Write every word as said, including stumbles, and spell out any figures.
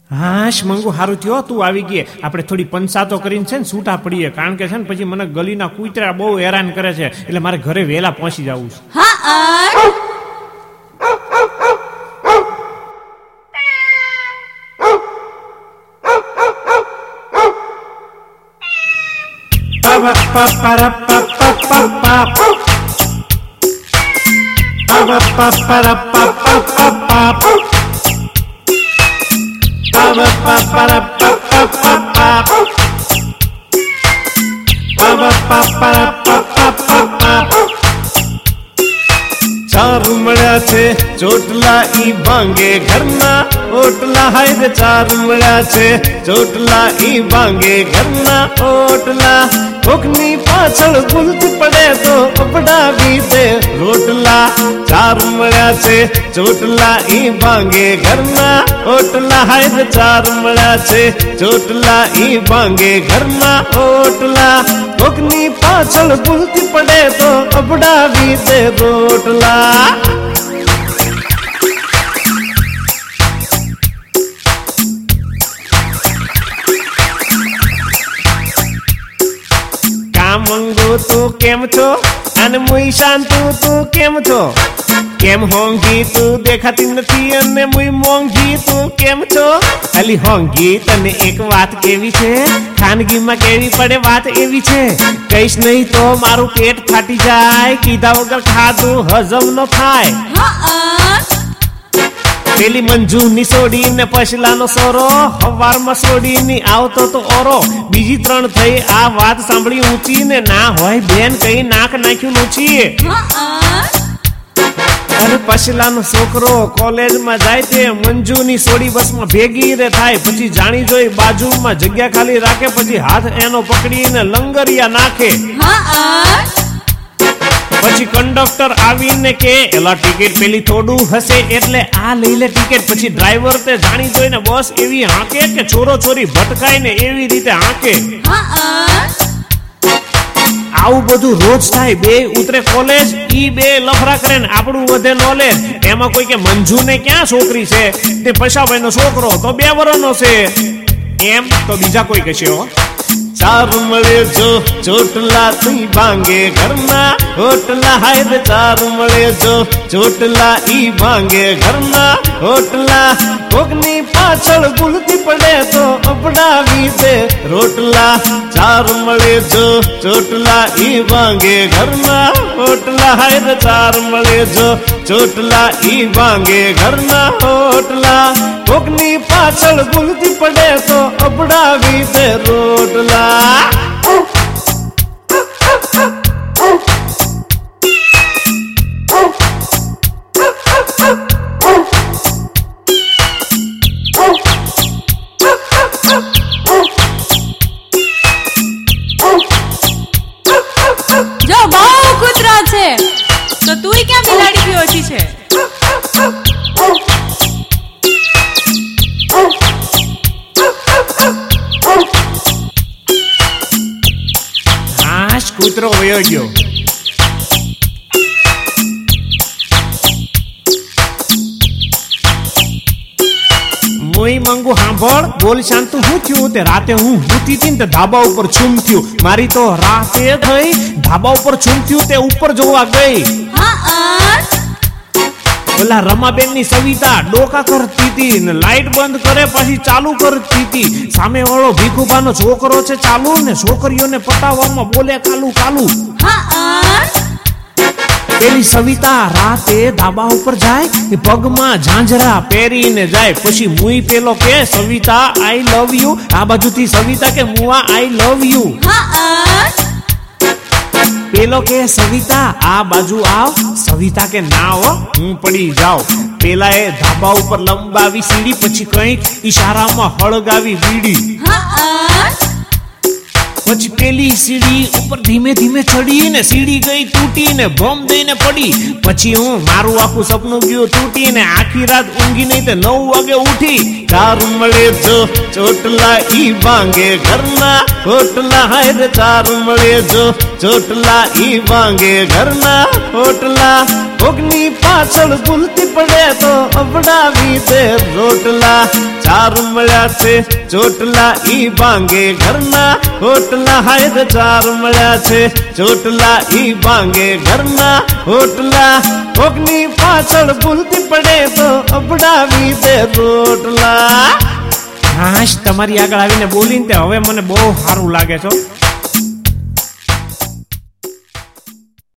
હાશ મંગુ, હારું થયો તું આવી ગઈ. આપણે થોડી પંચાતો કરીને છે ને છૂટા પડીએ, કારણ કે છે ને પછી મને ગલીના કૂતરા બહુ હેરાન કરે છે, એટલે મારે ઘરે વહેલા પહોંચી જવું છે. ચાર મળ્યા છે ચોટલા ઈ ભાંગે ઘરના ઓટલા, હાય રે ચાર મળ્યા છે ચોટલા ઈ ભાંગે ઘરના ઓટલા. કોકની પાછળ ભૂલતી પડે તો અપડાવી દે રોટલા. ચાર મળ્યા છે ચોટલા ઈ ભાંગે ઘરના ઓટલા, હાય રે ચાર મળ્યા છે ચોટલા ઈ ભાંગે ઘરના ઓટલા. કોકની પાછળ ભૂલતી પડે તો અપડાવી દે રોટલા. મંગુ તું કેમ છો? અને મુઈ શાંતુ તું કેમ છો? કેમ હોંગી તું દેખાતી નથી અને મુઈ મોંઘી તું કેમ છો? અલી હોંગી તને એક વાત કેવી છે, ખાનગીમાં કેવી પડે વાત એવી છે, કઈશ નહીં તો મારું પેટ ફાટી જાય, કીધા વગર ખાધું હજમ ન થાય. પેલી મંજુ ની સોડી ને પછલાનો સોરો, હવારમાં સોડી ની આવતો તો ઓરો, બીજી ત્રણ થઈ આ વાત સાંભળી ઊંચી ને ના હોય બેન કઈ નાક નાખ્યું ઊંચી. અરે પછલાનો છોકરો કોલેજમાં જાય તે મંજુ ની સોડી બસમાં ભેગી રે થાય, પછી જાણી જોઈ બાજુમાં જગ્યા ખાલી રાખે, પછી હાથ એનો પકડીને લંગરિયા નાખે. પછી કંડક્ટર આવીને કે એલા ટિકિટ પેલી થોડું હશે એટલે આ લઈ લે ટિકિટ. પછી ડ્રાઈવર તે જાણી જોઈને બસ એવી હાંકે કે ચોરો ચોરી ભટકાય ને એવી રીતે હાંકે. આવું બધું રોજ થાય. બે ઉતરે કોલેજ, ઈ બે લફરા કરે ને આપણું વધે નોલેજ. એમાં કોઈ કે મંજુ ને ક્યાં છોકરી છે, તે પશાભાઈ નો છોકરો તો બે વર્ષનો છે, એમ તો બીજા કોઈ કહેશે હો. ચાર મળે જો ચોટલા ઈ ભાંગે ઘરના ઓટલા, હાય રે ચાર મળે જો ચોટલા ઈ ભાંગે ઘરના ઓટલા. કોકની પાછળ ભૂલતી પડે તો અપડાવી દે રોટલા. ચાર મળે જો ચોટલા ઈ ભાંગે ઘરના ઓટલા, હાય રે ચાર મળે જો ચોટલા ઈ ભાંગે ઘરના ઓટલા. કોકની પાછળ ભૂલતી પડે તો અપડાવી દે રોટલા. જો બહુ કૂતરા છે તો તુંય ક્યાં બિલાડી થી ઓછી છે? હાશ કૂતરો વયો ગયો. મુઈ મંગુ સાંભળ, બોલ શાંતુ શું થયું? તે રાતે હું સૂતી હતી ને તે ધાબા ઉપર છૂમ થયું. મારી તો રાતે થઈ ધાબા ઉપર છૂમ થયું, તે ઉપર જોવા ગઈ. ઓલા રમાબેન ની સવિતા ડોકા કરતી હતી ને લાઈટ બંધ કરે પછી ચાલુ કરતી હતી. સામે વાળો ભીખુભાનો છોકરો છે ચાલુ ને છોકરીઓને પટાવવામાં બોલે કાલુ કાલુ. પેલી સવિતા રાતે ધાબા ઉપર જાય, પગમાં ઝાંઝરા પહેરીને જાય. પછી મુઈ પેલો કે સવિતા આઈ લવ યુ, આ બાજુથી સવિતા કે મુઆ આઈ લવ યુ. પેલો કે સવિતા આ બાજુ આવ, સવિતા કે ના હો હું પડી જાવ. પેલા એ ધાબા ઉપર લંબાવી સીડી, પછી કઈક ઈશારામાં હળગાવી બીડી. પછી પેલી સીડી ઉપર ધીમે ધીમે ચડી ને સીડી ગઈ તૂટી ને ભમ દઈને પડી. પછી હું મારું આખું સપનું ગયું તૂટી ને આખી રાત ઊંઘી નહીં તે નવ વાગે ઉઠી. ચાર મળે જો ચોટલા ઈ ભાંગે ઘરના હોટલા, હાય રે ચાર મળે જો ચોટલા ઈ ભાંગે ઘરના હોટલા. કોકની પાછળ ભૂલતી પડે તો અબડાવી દે રોટલા. ચાર મળ્યા છે ચોટલા ઈ ભાંગે ઘરના હોટલા, હાય રે ચાર મળ્યા છે ચોટલા ઈ ભાંગે ઘરના હોટલા. કોકની પાછળ ભૂલતી પડે તો અબડાવી દે રોટલા. હાશ, તમારી આગળ આવીને બોલીને તે હવે મને બહુ સારું લાગે છે.